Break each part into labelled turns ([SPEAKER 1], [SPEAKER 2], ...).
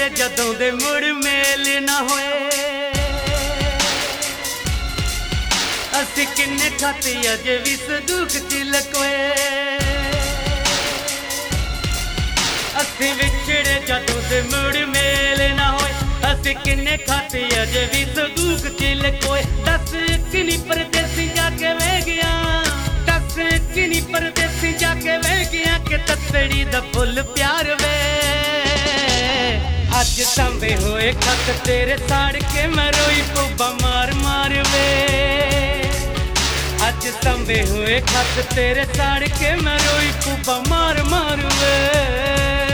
[SPEAKER 1] ਵਿਛੜੇ ਜਦੋਂ ਦੇ ਮੁੜ ਮੇਲ ਨਾ ਹੋਏ। ਅਸੀਂ ਕਿੰਨੇ ਖਾਤੇ ਅਜੇ ਵੀ ਸੰਦੂਕ 'ਚ ਲਕੋਏ। ਅਸੀਂ ਵਿਛੜੇ ਜਦੋਂ ਦੇ ਮੁੜ ਮੇਲ ਨਾ ਹੋਏ। ਅਸੀਂ ਕਿੰਨੇ ਖਾਤੇ ਅਜੇ ਵੀ ਸੰਦੂਕ 'ਚ ਲਕੋਏ। ਦੱਸ ਕਿੰਨੀ ਪਰਦੇਸੀ ਜਾ ਕੇ ਵੇ ਗਿਆ, ਦੱਸ ਕਿੰਨੀ ਪਰਦੇਸੀ ਜਾ ਕੇ ਵੇ ਗਿਆ ਕਿ ਤੱਤੜੀ ਦਾ ਫੁੱਲ ਪਿਆਰ ਵੇ। ਅੱਜ ਸਾਂਭੇ ਹੋਏ ਖੱਤ ਤੇਰੇ ਸਾੜ ਕੇ ਮੈਂ ਰੋਈ ਪੁੱਬਾ ਮਾਰ ਮਾਰ ਵੇ। ਅੱਜ ਸਾਂਭੇ ਹੋਏ ਖੱਤ ਤੇਰੇ ਸਾੜ ਕੇ ਮੈਂ ਰੋਈ ਪੁੱਬਾ ਮਾਰ ਮਾਰ ਵੇ।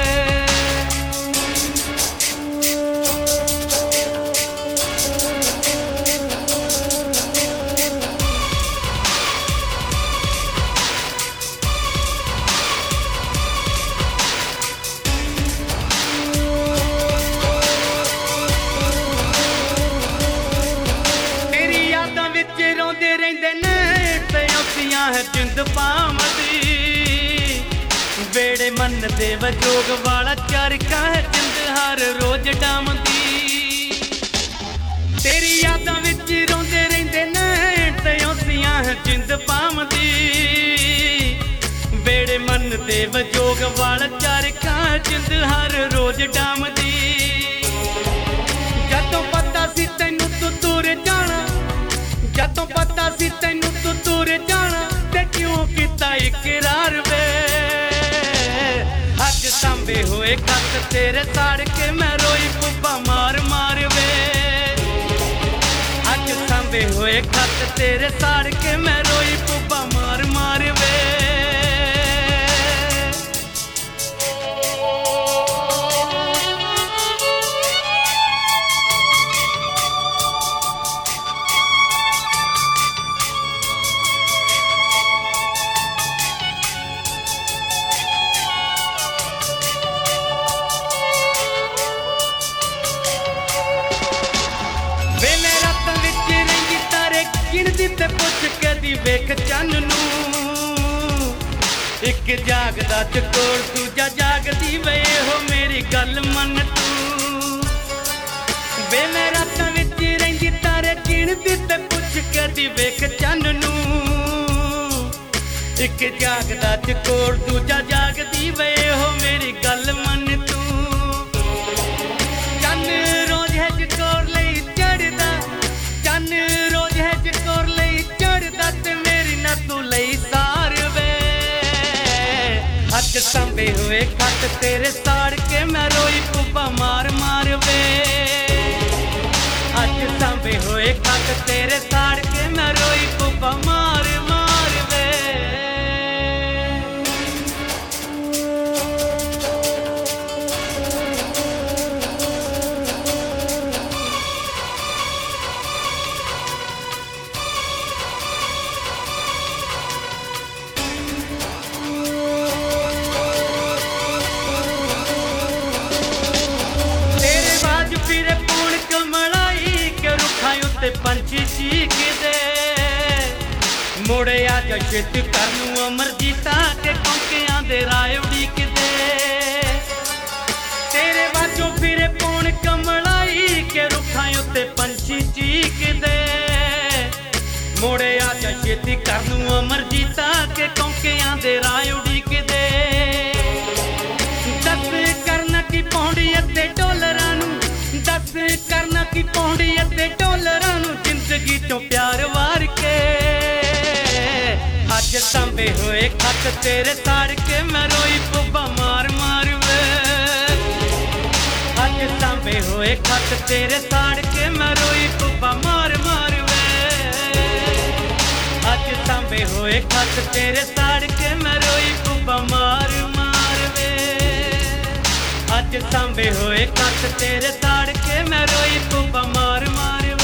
[SPEAKER 1] ਰੋਂਦੇ ਰਹਿੰਦੇ ਨੇ ਤੇ ਔਸੀਆਂ ਹੈ ਜਿੰਦ ਪਾਵਦੀ। ਵੇੜੇ ਮਨ ਦੇ ਵਜੋਗ ਵਾਲਾ ਚਰਖਾ ਹੈ ਜਿੰਦ ਹਰ ਰੋਜ਼ ਡਾਮਦੀ। ਤੇਰੀ ਯਾਦਾਂ ਵਿੱਚ ਰੋਂਦੇ ਰਹਿੰਦੇ ਨੇ ਤੇ ਔਸੀਆਂ ਹੈ ਜਿੰਦ ਪਾਵਦੀ। ਵੇੜੇ ਮਨ ਦੇ ਵਜੋਗ ਵਾਲਾ ਚਰਖਾ ਜਿੰਦ ਹਰ ਰੋਜ਼ ਡਾਮਦੀ। ਜਦੋਂ ਪਤਾ ਸੀ ਤੈਨੂੰ ਤੂੰ ਤੁਰ ਜਾਣਾ, ਜਦੋਂ ਪਤਾ ਸੀ ਤੈਨੂੰ ਤੂੰ ਤੁਰ ਜਾਣਾ ਤੇ ਕਿਉਂ ਕੀਤਾ ਇਕਰਾਰ ਵੇ। ਅੱਜ ਸਾਂਭੇ ਹੋਏ ਖੱਤ ਤੇਰੇ ਸਾੜ ਕੇ ਮੈਂ ਰੋਈ ਪੁੱਬਾ ਮਾਰ ਮਾਰ ਵੇ। ਅੱਜ ਸਾਂਭੇ ਹੋਏ ਖੱਤ ਤੇਰੇ ਸਾੜ ਕੇ ਮੈਂ ਰੋਈ ਪੁੱਬਾ ਮਾਰ ਮਾਰ ਵੇ। ਗਿਣਦੀ ਤੇ ਪੁੱਛ ਕੇ ਦੀ ਵੇਖ ਚੰਨ ਨੂੰ। ਇੱਕ ਜਾਗਦਾ ਚਕੋਰ ਦੂਜਾ ਜਾਗਦੀ ਵੇ ਹੋ ਮੇਰੀ ਗੱਲ ਮੰਨ ਤੂੰ। ਵੇ ਮੈਂ ਰਾਤਾਂ ਵਿੱਚ ਰਹਿੰਦੀ ਤਾਰੇ ਗਿਣਦੀ ਤੇ ਪੁੱਛ ਕੇ ਦੀ ਵੇਖ ਚੰਨ ਨੂੰ। ਇੱਕ ਜਾਗਦਾ ਚਕੋਰ ਦੂਜਾ ਜਾਗਦੀ ਵੇ ਹੋ ਮੇਰੀ ਗੱਲ ਮੰਨ ਤੂੰ। ਚੰਨ ਰੋਜ਼ ਹੈ ਚਕੋਰ ਲਈ ਚੜਦਾ, ਚੰਨ ਰੋਜ਼ ਹੈ ਚਕੋਰ ਲਈ ਚੜਦਾ ਤੇ ਮੇਰੀ ਨਾ ਤੂੰ ਲਈ ਸਾਰ ਵੇ। ਅੱਜ ਸਾਂਭੇ ਹੋਏ ਖੱਤ ਤੇਰੇ ਸਾੜ ਕੇ ਮੈਂ ਰੋਈ ਪੁੱਬਾ ਮਾਰ ਮਾਰ ਵੇ। ਅੱਜ ਸਾਂਭੇ ਹੋਏ ਖੱਤ ਤੇਰੇ ਸਾੜ ਕੇ ਮੈਂ ਰੋਈ ਪੁੱਬਾ ਮਾਰ ਮਾਰ ਵੇ। ਤੇ ਪੰਛੀ ਚੀਕਦੇ ਮੁੜੇ ਆ ਜਾ ਛੇਤ ਕਰ ਨੂੰ ਅਮਰਜੀਤਾ ਕੇ ਕੌਂਕਿਆਂ ਦੇ ਰਾਏ ਉਡੀਕਦੇ। ਤੇਰੇ ਵਾਜੋਂ ਫਿਰੇ ਪੌਣ ਕਮਲਾਈ ਕੇ ਰੁੱਖਾਂ ਉੱਤੇ ਪੰਛੀ ਚੀਕਦੇ। ਮੁੜੇ ਆ ਜਾ ਛੇਤ ਕਰ ਨੂੰ ਅਮਰਜੀਤਾ ਕੇ ਕੌਂਕਿਆਂ ਦੇ ਰਾਏ ਉਡੀਕਦੇ। ਦੱਸ ਕਰਨਾ ਕੀ ਪੌਂਡੀ ਅਤੇ ਡੋਲਰਾਂ ਨੂੰ, ਦੱਸ ਕਰਨਾ ਕੀ ਪੌਂਡੀ ਅਤੇ ਡੋਲਰਾਂ ਨੂੰ ਜ਼ਿੰਦਗੀ ਚੋਂ ਪਿਆਰ ਵਾਰ ਕੇ। ਅੱਜ ਸਾਂਭੇ ਹੋਏ ਖੱਤ ਤੇਰੇ ਸਾੜ ਕੇ ਮੈਂ ਰੋਈ ਪੁੱਬਾ ਮਾਰ ਮਾਰ ਵੇ। ਅੱਜ ਸਾਂਭੇ ਹੋਏ ਖੱਤ ਤੇਰੇ ਸਾੜ ਕੇ ਮੈਂ ਰੋਈ ਪੁੱਬਾ ਮਾਰ ਮਾਰ ਵੇ। ਅੱਜ ਸਾਂਭੇ ਹੋਏ ਖੱਤ ਤੇਰੇ ਸਾੜ ਕੇ ਮੈਂ ਰੋਈ ਪੁੱਬਾ ਮਾਰ ਮਾਰ ਵੇ। ਅੱਜ ਸਾਂਭੇ ਹੋਏ ਖੱਤ ਤੇਰੇ ਸਾੜ ਕੇ ਮੈਂ ਰੋਈ ਪੁੱਬਾ ਮਾਰ ਮਾਰ ਵੇ।